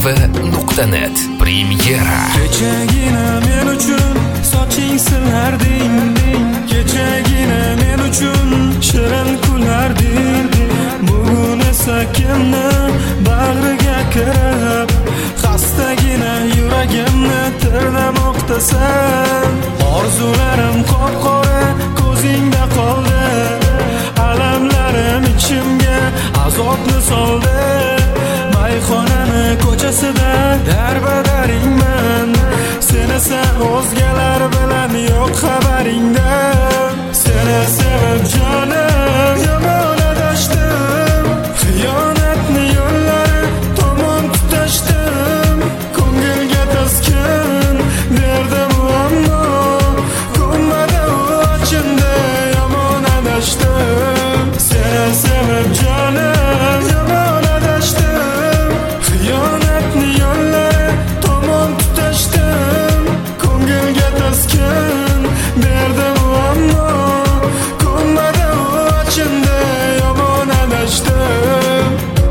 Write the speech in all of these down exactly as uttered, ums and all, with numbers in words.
mustafa nuqta net Premyera. Kechagina men uchun soching silarding, kechagina men uchun shirin kularding. Bugun esa kimni bag'riga kirib, xastagina yuragimni tirnamoqdasan. Orzularim qop-qora ko'zingda qoldi, alamlarim ichimga azobni soldi. Mayxonani ko'chasida darbadaringman, sen esa o'zgalar bilan yo'q xabaringda. Seni sevib jonim yomon adashdim, xiyonatni yo'llari tomon tutashdim. Ko'ngilga taskin berdim ammo ko'nmadi u ochindi, yomon adashdim. Seni sevib jonim yomon adashdim, xiyonatni yo'llari tomon tutashdim. Ko'ngilga taskin berdim ammo ko'nmadi u ochindi, yomon adashdim.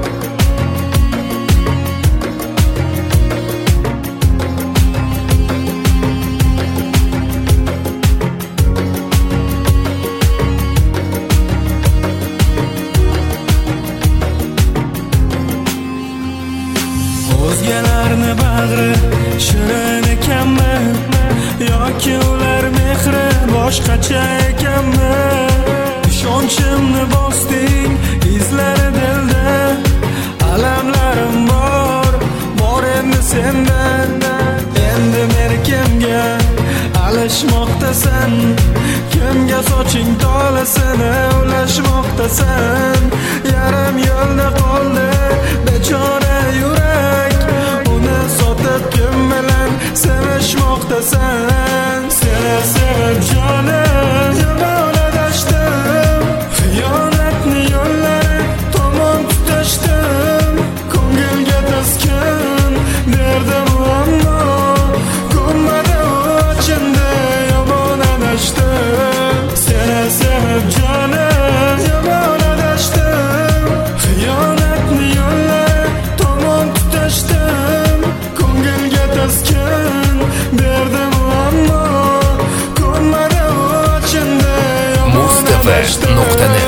O'zgalarni bag'ri shirin ekanmi, yoki ular mehri boshqacha ekanmi? Ishonchimni bosding izlari dilda, alamlarim bor, bor endi sendan. Endi meni kimga alishmoqdasan, kimga soching tolasini ulashmoqdasan? Yarim yo'lda qoldi bechora yurak, uni sotib kim bilan sevishmoqdasan? Seni sevib jonim yomon adashdim, xiyonatni yo'llari tomon tutashdim. Ko'ngilga taskin berdim ammo ko'nmadi u ochindi, yomon adashdim. Seni sevib jonim yomon adashdim, xiyonatni yo'llari tomon tutashdim. Ko'ngilga taskin berdim ammo ko'nmadi u ochindi, yomon mustafa nuqta net